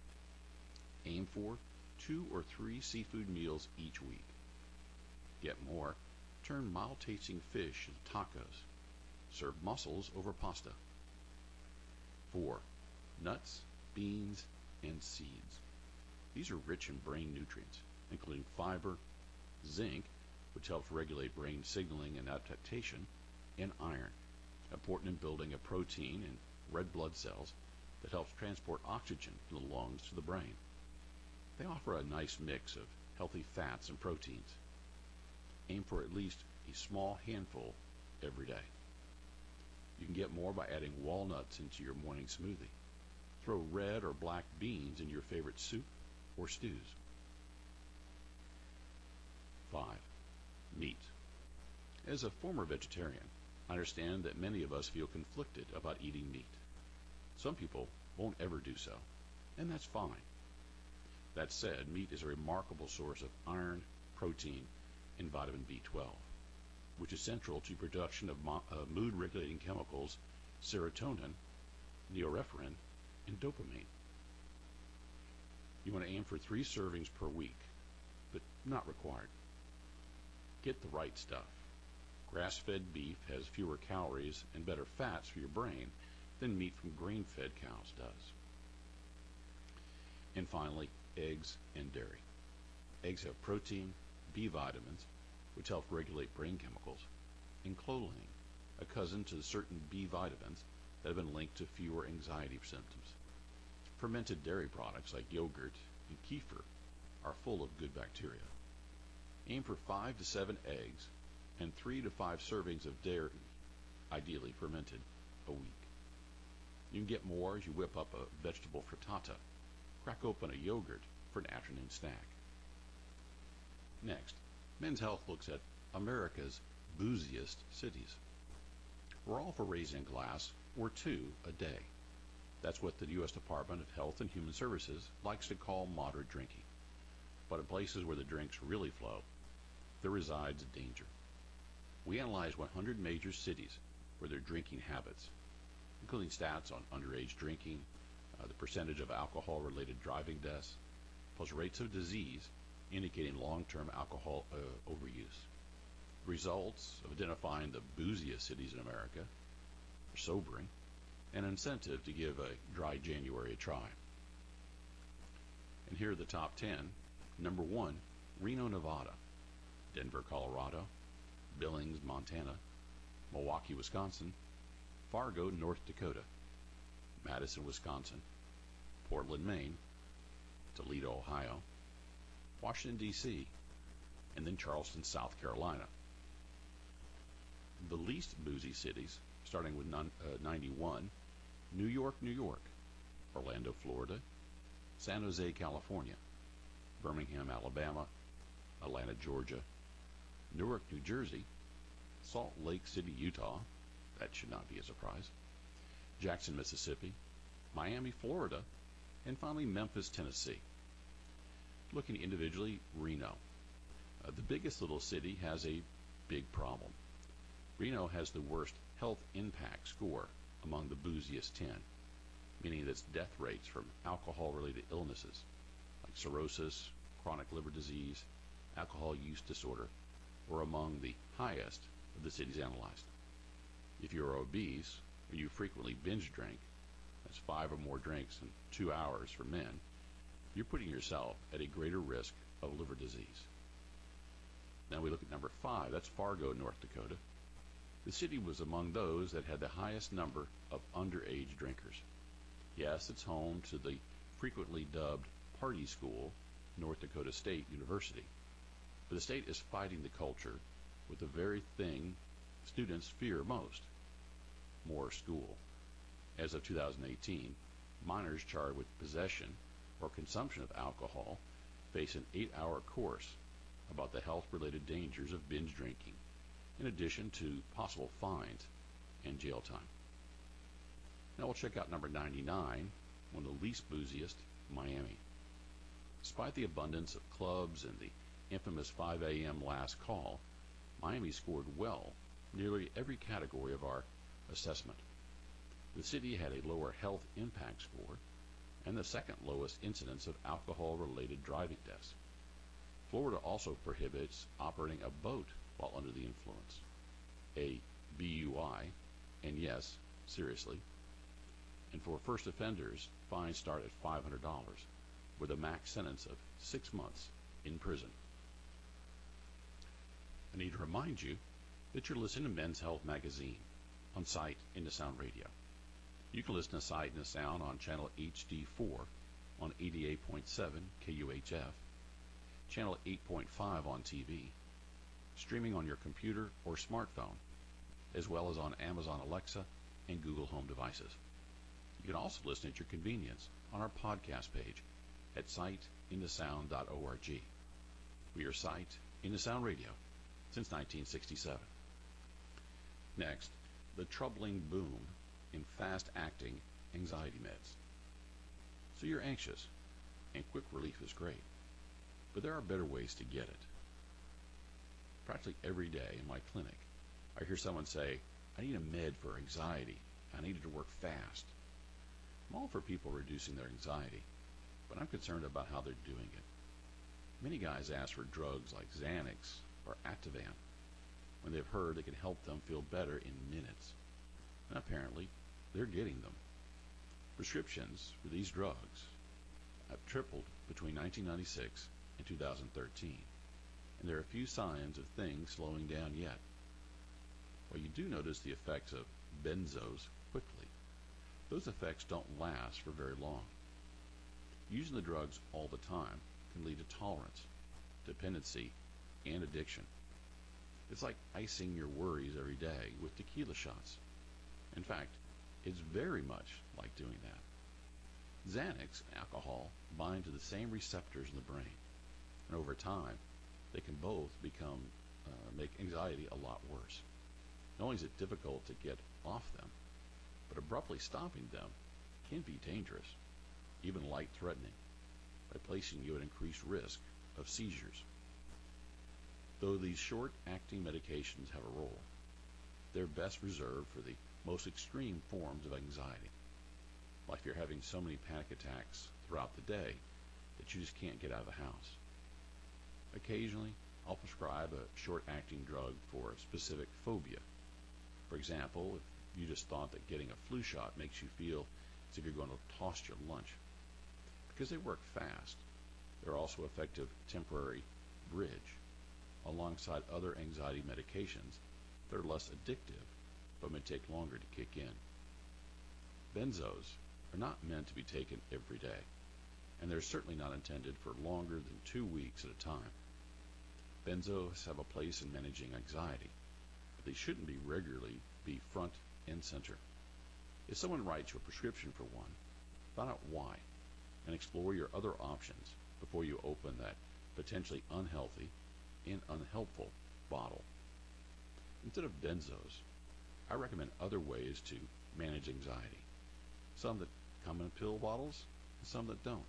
Aim for 2 or 3 seafood meals each week. Get more, turn mild-tasting fish into tacos. Serve mussels over pasta. 4. Nuts, beans, and seeds. These are rich in brain nutrients, including fiber, zinc, which helps regulate brain signaling and adaptation, and iron, important in building a protein in red blood cells that helps transport oxygen from the lungs to the brain. They offer a nice mix of healthy fats and proteins. Aim for at least a small handful every day. You can get more by adding walnuts into your morning smoothie. Throw red or black beans in your favorite soup or stews. 5. Meat. As a former vegetarian, I understand that many of us feel conflicted about eating meat. Some people won't ever do so, and that's fine. That said, meat is a remarkable source of iron, protein, and vitamin B12, which is central to production of mood-regulating chemicals serotonin, norepinephrine, and dopamine. You want to aim for 3 servings per week, but not required. Get the right stuff. Grass-fed beef has fewer calories and better fats for your brain than meat from grain-fed cows does. And finally, eggs and dairy. Eggs have protein, B vitamins, which help regulate brain chemicals, and choline, a cousin to certain B vitamins that have been linked to fewer anxiety symptoms. Fermented dairy products like yogurt and kefir are full of good bacteria. Aim for 5 to 7 eggs and 3 to 5 servings of dairy, ideally fermented, a week. You can get more as you whip up a vegetable frittata. Crack open a yogurt for an afternoon snack. Next, Men's Health looks at America's booziest cities. We're all for raising a glass or 2 a day. That's what the U.S. Department of Health and Human Services likes to call moderate drinking. But in places where the drinks really flow, there resides danger. We analyzed 100 major cities for their drinking habits, including stats on underage drinking, the percentage of alcohol-related driving deaths, plus rates of disease indicating long-term alcohol overuse. Results of identifying the booziest cities in America are sobering, and an incentive to give a dry January a try. And here are the top 10. Number 1, Reno, Nevada. Denver, Colorado. Billings, Montana. Milwaukee, Wisconsin. Fargo, North Dakota. Madison, Wisconsin. Portland, Maine. Toledo, Ohio. Washington, D.C., and then Charleston, South Carolina. The least boozy cities, starting with 91, New York, New York. Orlando, Florida. San Jose, California. Birmingham, Alabama. Atlanta, Georgia. Newark, New Jersey. Salt Lake City, Utah. That should not be a surprise. Jackson, Mississippi. Miami, Florida. And finally, Memphis, Tennessee. Looking individually, Reno. The biggest little city has a big problem. Reno has the worst health impact score among the booziest 10, meaning that its death rates from alcohol-related illnesses like cirrhosis, chronic liver disease, alcohol use disorder were among the highest of the cities analyzed. If you're obese or you frequently binge drink, that's 5 or more drinks in 2 hours for men, you're putting yourself at a greater risk of liver disease. Now we look at number 5. That's Fargo, North Dakota. The city was among those that had the highest number of underage drinkers. Yes, it's home to the frequently dubbed party school, North Dakota State University. But the state is fighting the culture with the very thing students fear most: more school. As of 2018, minors charged with possession or consumption of alcohol face an 8-hour course about the health-related dangers of binge drinking, in addition to possible fines and jail time. Now we'll check out number 99, one of the least booziest, Miami. Despite the abundance of clubs and the infamous 5 a.m. last call, Miami scored well nearly every category of our assessment. The city had a lower health impact score and the second lowest incidence of alcohol-related driving deaths. Florida also prohibits operating a boat while under the influence, a BUI, and yes, seriously. And for first offenders, fines start at $500, with a max sentence of 6 months in prison. I need to remind you that you're listening to Men's Health Magazine on Sight into Sound Radio. You can listen to Sight into Sound on channel HD4 on 88.7 KUHF, channel 8.5 on TV, streaming on your computer or smartphone, as well as on Amazon Alexa and Google Home devices. You can also listen at your convenience on our podcast page at siteinthesound.org. We are Sight in the Sound Radio since 1967. Next, the troubling boom in fast-acting anxiety meds. So you're anxious, and quick relief is great, but there are better ways to get it. Practically every day in my clinic, I hear someone say, I need a med for anxiety. I need it to work fast. I'm all for people reducing their anxiety, but I'm concerned about how they're doing it. Many guys ask for drugs like Xanax or Ativan when they've heard they can help them feel better in minutes. And apparently, they're getting them. Prescriptions for these drugs have tripled between 1996 and 2013, and there are few signs of things slowing down yet. While you do notice the effects of benzos quickly, those effects don't last for very long. Using the drugs all the time can lead to tolerance, dependency, and addiction. It's like icing your worries every day with tequila shots. In fact, it's very much like doing that. Xanax and alcohol bind to the same receptors in the brain, and over time, they can both make anxiety a lot worse. Not only is it difficult to get off them, but abruptly stopping them can be dangerous, even life-threatening, by placing you at increased risk of seizures. Though these short-acting medications have a role, they're best reserved for the most extreme forms of anxiety, like if you're having so many panic attacks throughout the day that you just can't get out of the house. Occasionally, I'll prescribe a short-acting drug for a specific phobia. For example, if you just thought that getting a flu shot makes you feel as if you're going to toss your lunch. Because they work fast, they're also effective temporary bridge, alongside other anxiety medications that are less addictive but may take longer to kick in. Benzos are not meant to be taken every day, and they're certainly not intended for longer than 2 weeks at a time. Benzos have a place in managing anxiety, but they shouldn't be front and center. If someone writes you a prescription for one, find out why, and explore your other options before you open that potentially unhealthy and unhelpful bottle. Instead of benzos, I recommend other ways to manage anxiety. Some that come in pill bottles, and some that don't.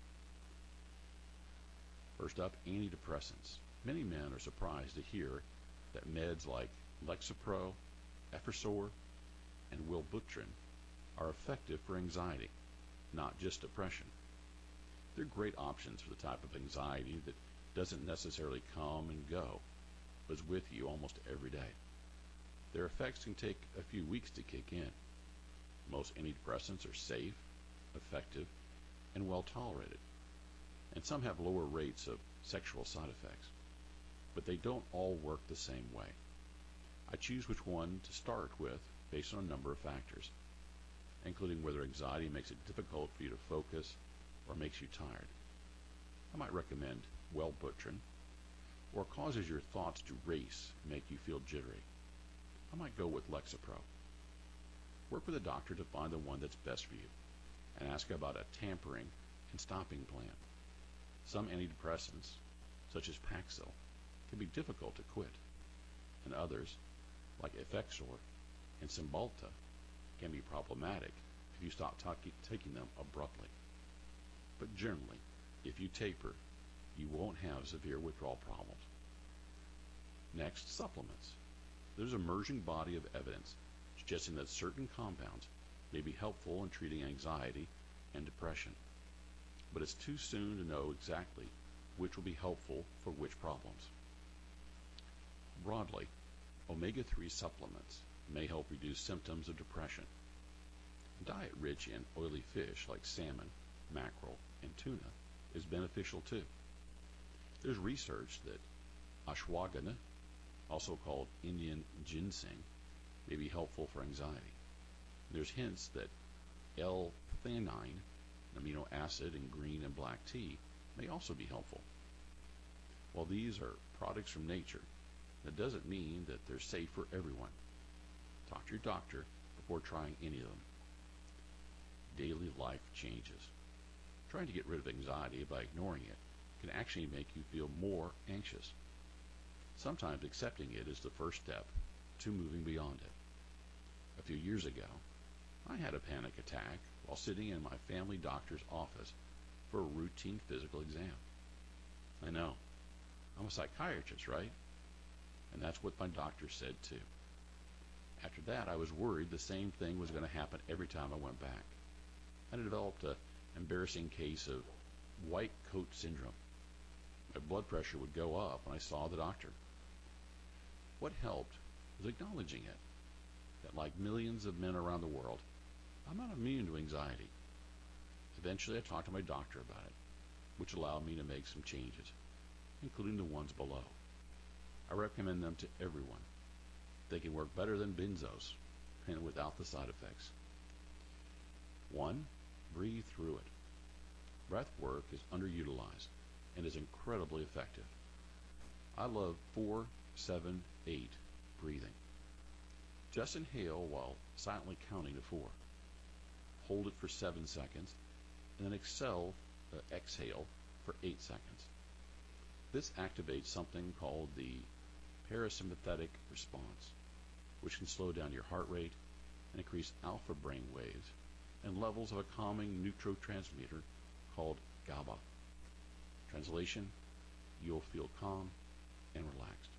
First up, antidepressants. Many men are surprised to hear that meds like Lexapro, Effexor, and Wellbutrin are effective for anxiety, not just depression. They're great options for the type of anxiety that doesn't necessarily come and go, but is with you almost every day. Their effects can take a few weeks to kick in. Most antidepressants are safe, effective, and well tolerated, and some have lower rates of sexual side effects, but they don't all work the same way. I choose which one to start with based on a number of factors, including whether anxiety makes it difficult for you to focus or makes you tired. I might recommend Wellbutrin, or causes your thoughts to race and make you feel jittery. I might go with Lexapro. Work with a doctor to find the one that's best for you, and ask about a tampering and stopping plan. Some antidepressants, such as Paxil, can be difficult to quit, and others, like Effexor and Cymbalta, can be problematic if you stop taking them abruptly. But generally, if you taper, you won't have severe withdrawal problems. Next, supplements. There's an emerging body of evidence suggesting that certain compounds may be helpful in treating anxiety and depression, but it's too soon to know exactly which will be helpful for which problems. Broadly, omega-3 supplements may help reduce symptoms of depression. A diet rich in oily fish like salmon, mackerel, and tuna is beneficial too. There's research that ashwagandha, also called Indian ginseng, may be helpful for anxiety. There's hints that L-theanine, an amino acid in green and black tea, may also be helpful. While these are products from nature, That doesn't mean that they're safe for everyone. Talk to your doctor before trying any of them. Daily life changes. Trying to get rid of anxiety by ignoring it can actually make you feel more anxious. Sometimes accepting it is the first step to moving beyond it. A few years ago, I had a panic attack while sitting in my family doctor's office for a routine physical exam. I know, I'm a psychiatrist, right? And that's what my doctor said too. After that, I was worried the same thing was going to happen every time I went back. I developed an embarrassing case of white coat syndrome. My blood pressure would go up when I saw the doctor. What helped was acknowledging it, that like millions of men around the world, I'm not immune to anxiety. Eventually, I talked to my doctor about it, which allowed me to make some changes, including the ones below. I recommend them to everyone. They can work better than benzos and without the side effects. 1. Breathe through it. Breath work is underutilized and is incredibly effective. I love 4-7-8 breathing. Just inhale while silently counting to 4. Hold it for 7 seconds, and then exhale for 8 seconds. This activates something called the parasympathetic response, which can slow down your heart rate and increase alpha brain waves and levels of a calming neurotransmitter called GABA. Translation, you'll feel calm and relaxed.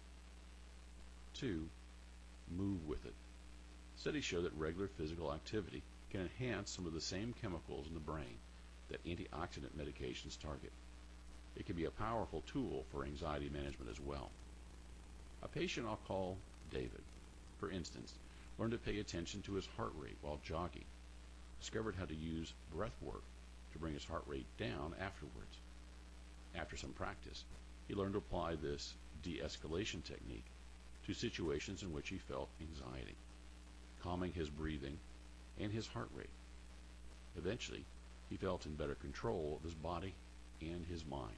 2. Move with it. Studies show that regular physical activity can enhance some of the same chemicals in the brain that antioxidant medications target. It can be a powerful tool for anxiety management as well. A patient I'll call David, for instance, learned to pay attention to his heart rate while jogging, discovered how to use breath work to bring his heart rate down afterwards. After some practice, he learned to apply this de-escalation technique to situations in which he felt anxiety, calming his breathing and his heart rate. Eventually, he felt in better control of his body and his mind.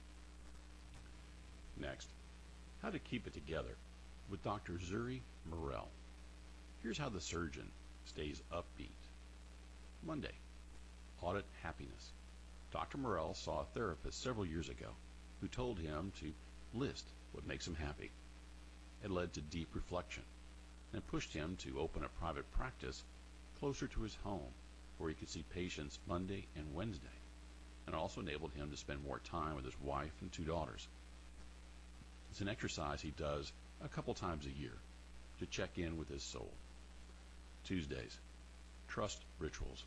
Next, how to keep it together with Dr. Zuri Morel. Here's how the surgeon stays upbeat. Monday, audit happiness. Dr. Morel saw a therapist several years ago who told him to list what makes him happy. It led to deep reflection and pushed him to open a private practice closer to his home where he could see patients Monday and Wednesday, and also enabled him to spend more time with his wife and 2 daughters. It's an exercise he does a couple times a year to check in with his soul. Tuesdays, trust rituals.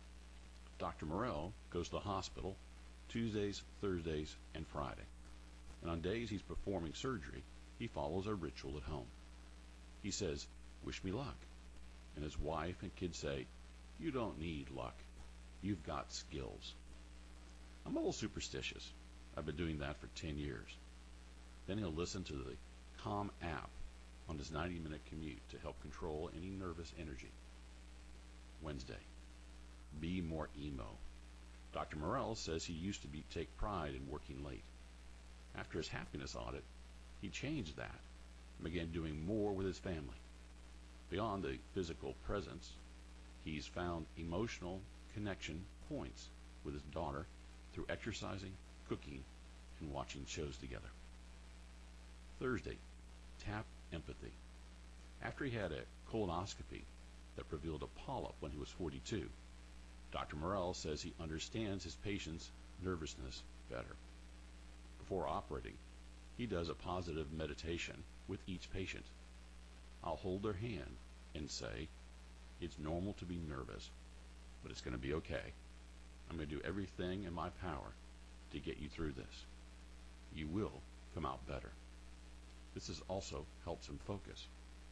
Dr. Morel goes to the hospital Tuesdays, Thursdays, and Friday. And on days he's performing surgery, he follows a ritual at home. He says, "Wish me luck." And his wife and kids say, "You don't need luck. You've got skills." I'm a little superstitious. I've been doing that for 10 years. Then he'll listen to the Calm app on his 90-minute commute to help control any nervous energy. Wednesday, be more emo. Dr. Morel says he used to take pride in working late. After his happiness audit, he changed that and began doing more with his family. Beyond the physical presence, he's found emotional connection points with his daughter through exercising, cooking, and watching shows together. Thursday, tap empathy. After he had a colonoscopy that revealed a polyp when he was 42, Dr. Morel says he understands his patient's nervousness better. Before operating, he does a positive meditation with each patient. I'll hold their hand and say, "It's normal to be nervous, but it's going to be okay. I'm going to do everything in my power to get you through this. You will come out better." This has also helped him focus.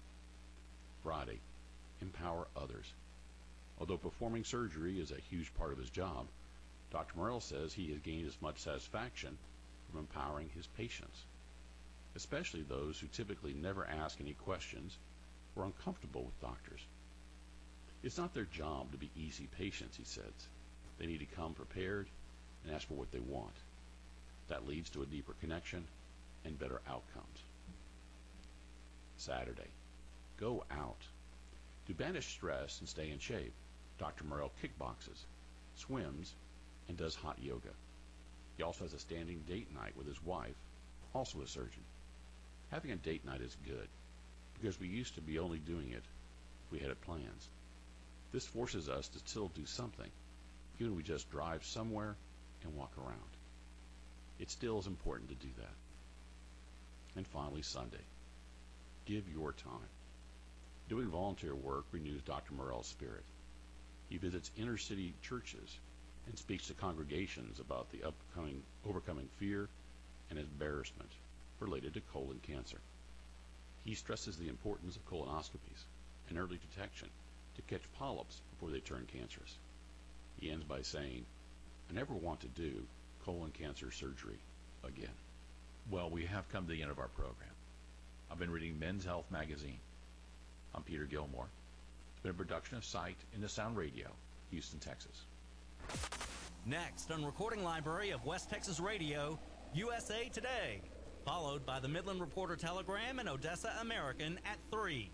Friday, empower others. Although performing surgery is a huge part of his job, Dr. Morel says he has gained as much satisfaction from empowering his patients, especially those who typically never ask any questions or are uncomfortable with doctors. It's not their job to be easy patients, he says. They need to come prepared and ask for what they want. That leads to a deeper connection and better outcomes. Saturday. Go out. To banish stress and stay in shape, Dr. Morrell kickboxes, swims, and does hot yoga. He also has a standing date night with his wife, also a surgeon. Having a date night is good, because we used to be only doing it if we had plans. This forces us to still do something, even if we just drive somewhere and walk around. It still is important to do that. And finally, Sunday. Give your time. Doing volunteer work renews Dr. Morrell's spirit. He visits inner-city churches and speaks to congregations about the overcoming fear and embarrassment related to colon cancer. He stresses the importance of colonoscopies and early detection to catch polyps before they turn cancerous. He ends by saying, "I never want to do colon cancer surgery again."
Well, we have come to the end of our program. I've been reading Men's Health magazine. I'm Peter Gilmore. It's been a production of Sight in the Sound Radio, Houston, Texas.
Next on Recording Library of West Texas Radio, USA Today, followed by the Midland Reporter Telegram and Odessa American at 3.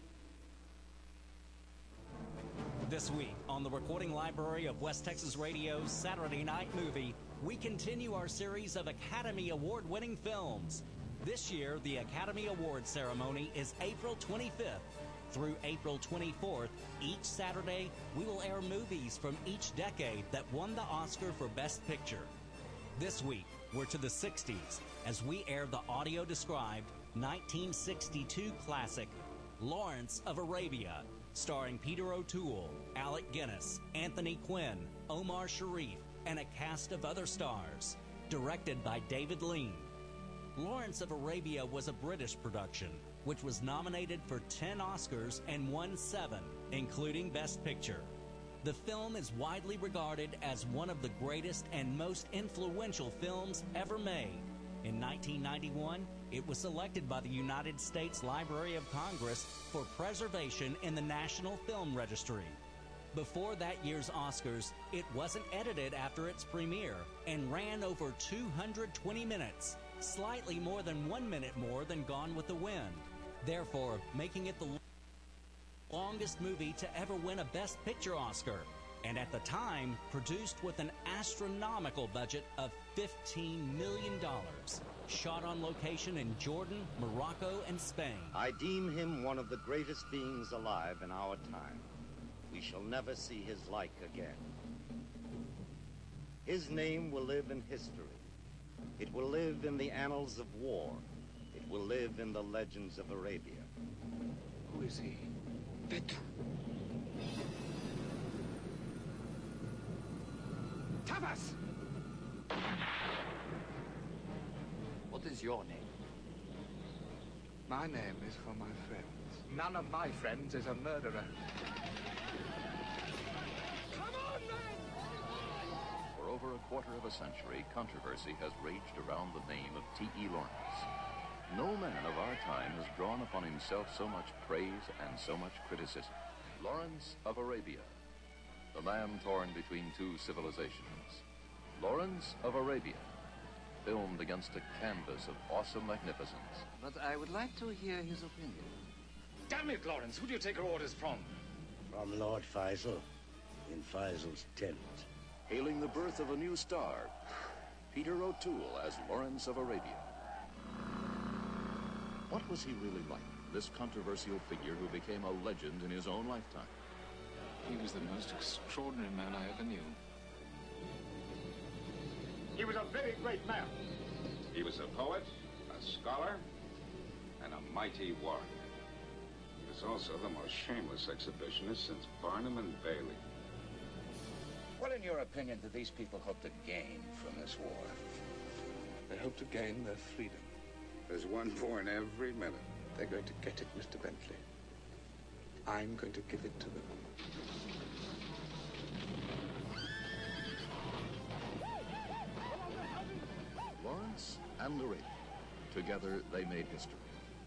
This week on the Recording Library of West Texas Radio's Saturday Night Movie, we continue our series of Academy Award-winning films. This year, the Academy Award ceremony is April 25th through April 24th. Each Saturday, we will air movies from each decade that won the Oscar for Best Picture. This week, we're to the 60s as we air the audio-described 1962 classic Lawrence of Arabia, starring Peter O'Toole, Alec Guinness, Anthony Quinn, Omar Sharif, and a cast of other stars. Directed by David Lean. Lawrence of Arabia was a British production, which was nominated for 10 Oscars and won 7, including Best Picture. The film is widely regarded as one of the greatest and most influential films ever made. In 1991, it was selected by the United States Library of Congress for preservation in the National Film Registry. Before that year's Oscars, it wasn't edited after its premiere and ran over 220 minutes, slightly more than 1 minute more than Gone with the Wind, therefore making it the longest movie to ever win a Best Picture Oscar, and at the time produced with an astronomical budget of $15 million. Shot on location in Jordan, Morocco, and Spain.
I deem him one of the greatest beings alive in our time. We shall never see his like again. His name will live in history. It will live in the annals of war. It will live in the legends of Arabia.
Who is he? Petru. Tavas!
What is your name?
My name is for my friends. None of my friends is a murderer.
For over a quarter of a century, controversy has raged around the name of T.E. Lawrence. No man of our time has drawn upon himself so much praise and so much criticism. Lawrence of Arabia, the man torn between two civilizations. Lawrence of Arabia, filmed against a canvas of awesome magnificence.
But I would like to hear his opinion.
Damn it, Lawrence, who do you take your orders from?
From Lord Faisal, in Faisal's tent.
Hailing the birth of a new star, Peter O'Toole as Lawrence of Arabia. What was he really like, this controversial figure who became a legend in his own lifetime?
He was the most extraordinary man I ever knew.
He was a very great man. He was a poet, a scholar, and a mighty warrior. He was also the most shameless exhibitionist since Barnum and Bailey.
What, in your opinion, do these people hope to gain from this war?
They hope to gain their freedom. There's one born every minute. They're going to get it, Mr. Bentley. I'm going to give it to them.
Lawrence and Arabia. Together, they made history.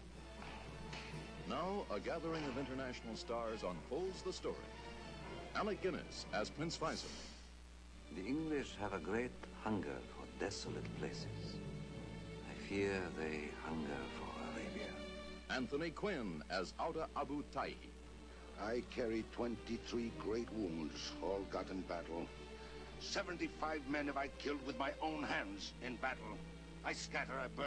Now, a gathering of international stars unfolds the story. Alec Guinness as Prince Faisal.
The English have a great hunger for desolate places. I fear they hunger for Arabia.
Anthony Quinn as Auda Abu Taihi.
I carry 23 great wounds, all got in battle. 75 men have I killed with my own hands in battle. I scatter, I burn.